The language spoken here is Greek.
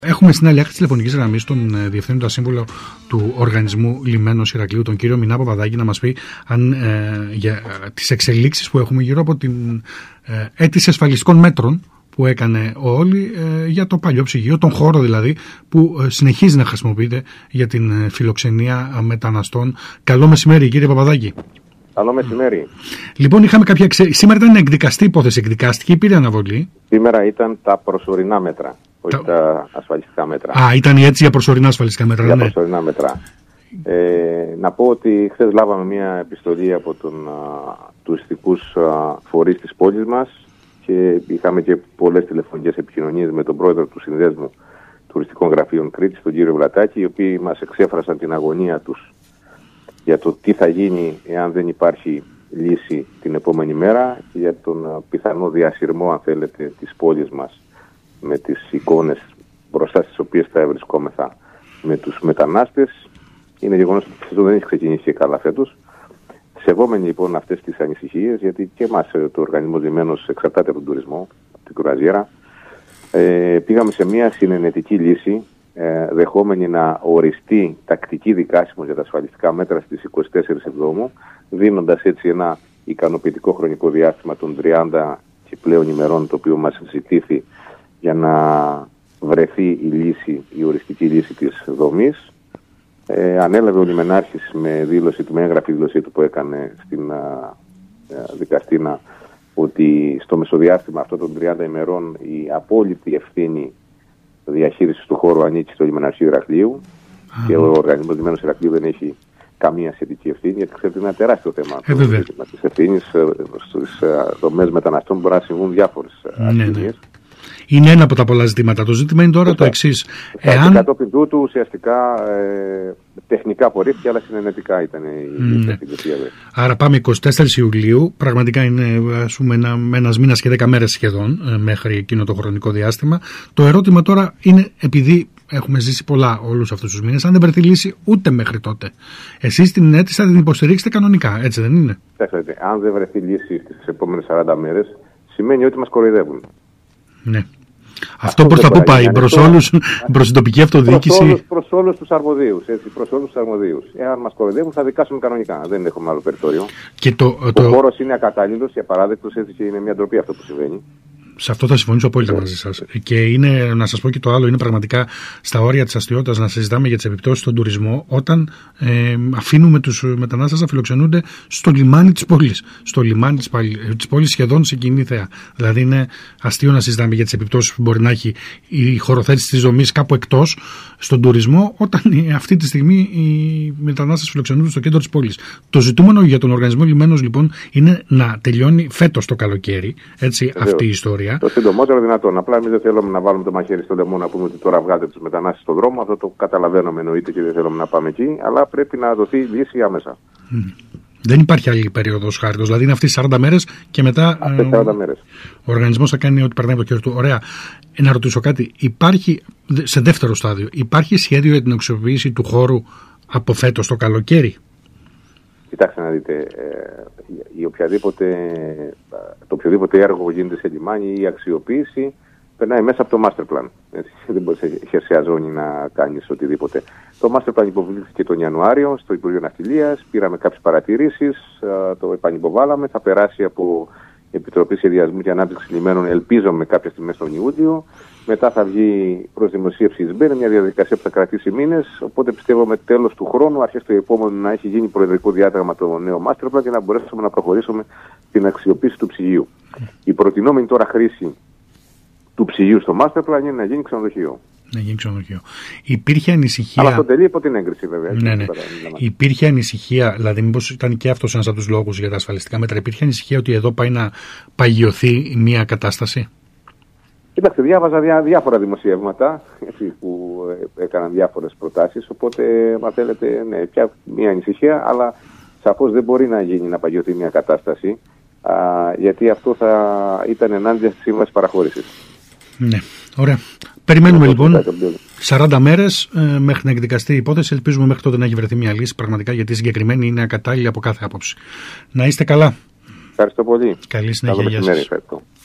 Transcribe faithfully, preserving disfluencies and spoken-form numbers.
Έχουμε στην άλλη άκρη τη τηλεφωνική γραμμή τον Διευθύνοντα Σύμβουλο του Οργανισμού Λιμένος Ηρακλείου, τον κύριο Μινά Παπαδάκη, να μας πει αν, ε, για ε, τις εξελίξεις που έχουμε γύρω από την ε, αίτηση ασφαλιστικών μέτρων που έκανε ο Όλη ε, για το παλιό ψυγείο, τον χώρο δηλαδή που ε, συνεχίζει να χρησιμοποιείται για την ε, φιλοξενία μεταναστών. Καλό μεσημέρι, κύριε Παπαδάκη. Καλό μεσημέρι. Λοιπόν, είχαμε κάποια εξέλιξη. Σήμερα ήταν εκδικαστή υπόθεση, εκδικάστηκε ή πήρε αναβολή? Σήμερα ήταν τα προσωρινά μέτρα, όχι τα, τα ασφαλιστικά μέτρα. Α, ήταν η έτσι για προσωρινά ασφαλιστικά μέτρα. Για ναι. προσωρινά μέτρα. Ε, να πω ότι χθες λάβαμε μια επιστολή από τον τουριστικούς φορείς της πόλης μας και είχαμε και πολλές τηλεφωνικές επικοινωνίες με τον πρόεδρο του Συνδέσμου Τουριστικών Γραφείων Κρήτης, τον κύριο Βλατάκη, οι οποίοι μας εξέφρασαν την αγωνία τους για το τι θα γίνει εάν δεν υπάρχει λύση την επόμενη μέρα και για τον πιθανό διασυρμό, αν θέλετε, της πόλης μας με τις εικόνες μπροστά στις οποίες θα βρισκόμεθα με τους μετανάστες. Είναι γεγονός ότι αυτό δεν έχει ξεκινήσει και καλά φέτος. Σεβόμενοι λοιπόν αυτές τις ανησυχίες, γιατί και εμάς το Οργανισμό Λιμένος εξαρτάται από τον τουρισμό, από την κρουαζιέρα, ε, πήγαμε σε μια συνενετική λύση, ε, δεχόμενη να οριστεί τακτική δικάσιμο για τα ασφαλιστικά μέτρα στις είκοσι τέσσερις Εβδόμου, δίνοντας έτσι ένα ικανοποιητικό χρονικό διάστημα των τριάντα και πλέον ημερών, το οποίο μας ζητήθη για να βρεθεί η λύση, η οριστική λύση της δομής. Ε, ανέλαβε ο λιμενάρχης με δήλωση του, με έγγραφη δήλωσή του που έκανε στην α, δικαστήνα, ότι στο μεσοδιάστημα αυτών των τριάντα ημερών η απόλυτη ευθύνη διαχείρισης του χώρου ανήκει στο Λιμεναρχείο Ηρακλείου mm. και ο Οργανισμός Λιμένος Ηρακλείου δεν έχει καμία σχετική ευθύνη, γιατί ξέρετε είναι ένα τεράστιο θέμα. Ε, το ζήτημα της ευθύνης στις δομές μεταναστών μπορεί να συμβούν διάφορες ναι, ευθύνες. Ναι. Είναι ένα από τα πολλά ζητήματα. Το ζήτημα είναι τώρα Φωστά. το εξής. Εάν... Κατόπιν τούτου ουσιαστικά ε, τεχνικά απορρίφθηκε, αλλά συνενετικά ήταν η ναι. συγκεκριτή. Άρα πάμε εικοστή τέταρτη Ιουλίου. Πραγματικά είναι ας πούμε, ένα, ένας μήνας και δέκα μέρες σχεδόν ε, μέχρι εκείνο το χρονικό διάστημα. Το ερώτημα τώρα είναι, επειδή έχουμε ζήσει πολλά όλους αυτούς τους μήνες, αν δεν βρεθεί λύση ούτε μέχρι τότε, εσείς την αίτηση θα την υποστηρίξετε κανονικά, έτσι δεν είναι? Κοιτάξτε, αν δεν βρεθεί λύση στις επόμενες σαράντα μέρες, σημαίνει ότι μας κοροϊδεύουν. Ναι. Αυτό, Αυτό προς τα πού πάει, προς όλους, προς την τοπική αυτοδιοίκηση. Προς όλους τους αρμοδίους, έτσι, προς όλους τους αρμοδίους. Εάν μας κοροϊδεύουν θα δικάσουμε κανονικά, δεν έχουμε άλλο περιθώριο. Και το, ο το... χώρος είναι ακατάλληλος και απαράδεκτος, έτσι, και είναι μια ντροπή αυτό που συμβαίνει. Σε αυτό θα συμφωνήσω απόλυτα μαζί σας. Και είναι, να σας πω και το άλλο, είναι πραγματικά στα όρια της αστείωτας να συζητάμε για τις επιπτώσεις στον τουρισμό όταν ε, αφήνουμε τους μετανάστες να φιλοξενούνται στο λιμάνι της πόλης. Στο λιμάνι της, της πόλης σχεδόν σε κοινή θέα. Δηλαδή είναι αστείο να συζητάμε για τις επιπτώσεις που μπορεί να έχει η χωροθέτηση της δομής κάπου εκτός στον τουρισμό, όταν αυτή τη στιγμή οι μετανάστες φιλοξενούνται στο κέντρο της πόλης. Το ζητούμενο για τον Οργανισμό Λιμένος λοιπόν είναι να τελειώνει φέτος το καλοκαίρι, έτσι, αυτή η ιστορία. Το συντομότερο δυνατόν. Απλά εμείς δεν θέλουμε να βάλουμε το μαχαίρι στο λαιμό να πούμε ότι τώρα βγάλετε τους μετανάστες στον δρόμο. Αυτό το καταλαβαίνουμε εννοείται και δεν θέλουμε να πάμε εκεί. Αλλά πρέπει να δοθεί λύση άμεσα. Mm. Δεν υπάρχει άλλη περίοδος χάριτος. Δηλαδή είναι αυτές οι σαράντα μέρες και μετά αυτές σαράντα μέρες. Ο οργανισμός θα κάνει ό,τι περνάει από το χέρι του. Ωραία. Να ρωτήσω κάτι. Υπάρχει, σε δεύτερο στάδιο, υπάρχει σχέδιο για την αξιοποίηση του χώρου από φέτος το καλοκαίρι? Κοιτάξτε να δείτε, ε, η οποιαδήποτε, το οποιοδήποτε έργο που γίνεται σε λιμάνι ή η αξιοποίηση περνάει μέσα από το master plan. Έτσι, δεν μπορεί σε χερσαία ζώνη να κάνεις οτιδήποτε. Το master plan υποβλήθηκε τον Ιανουάριο στο Υπουργείο Ναυτιλίας, πήραμε κάποιες παρατηρήσεις, το επανυποβάλαμε, θα περάσει από Επιτροπή Σχεδιασμού και Ανάπτυξης Λιμένων, ελπίζομαι κάποια στιγμή στον Ιούλιο. Μετά θα βγει προς δημοσίευση η ΣΜΠΕ, μια διαδικασία που θα κρατήσει μήνες. Οπότε πιστεύω με τέλος του χρόνου, αρχές του επόμενου, να έχει γίνει προεδρικό διάταγμα το νέο master plan και να μπορέσουμε να προχωρήσουμε την αξιοποίηση του ψυγείου. Η προτινόμενη τώρα χρήση του ψυγείου στο master plan είναι να γίνει ξενοδοχείο. Να γίνει ξενοδοχείο. Υπήρχε ανησυχία. Αλλά αυτό τελεί υπό την έγκριση, βέβαια. Ναι, ναι. Υπήρχε ανησυχία, δηλαδή, μήπως ήταν και αυτό ένας από τους λόγους για τα ασφαλιστικά μέτρα. Υπήρχε ανησυχία ότι εδώ πάει να παγιωθεί μια κατάσταση? Κοιτάξτε, διάβαζα διά, διάφορα δημοσιεύματα έτσι, που έκαναν διάφορες προτάσεις. Οπότε, αν θέλετε, ναι, πια μια ανησυχία, αλλά σαφώς δεν μπορεί να γίνει να παγιωθεί μια κατάσταση, α, γιατί αυτό θα ήταν ενάντια στη σύμβαση παραχώρησης. Ναι, ωραία. Περιμένουμε λοιπόν σαράντα μέρες ε, μέχρι να εκδικαστεί η υπόθεση. Ελπίζουμε μέχρι τότε να έχει βρεθεί μια λύση πραγματικά, γιατί η συγκεκριμένη είναι ακατάλληλη από κάθε άποψη. Να είστε καλά. Ευχαριστώ πολύ. Καλή συνέχεια. Γεια σας.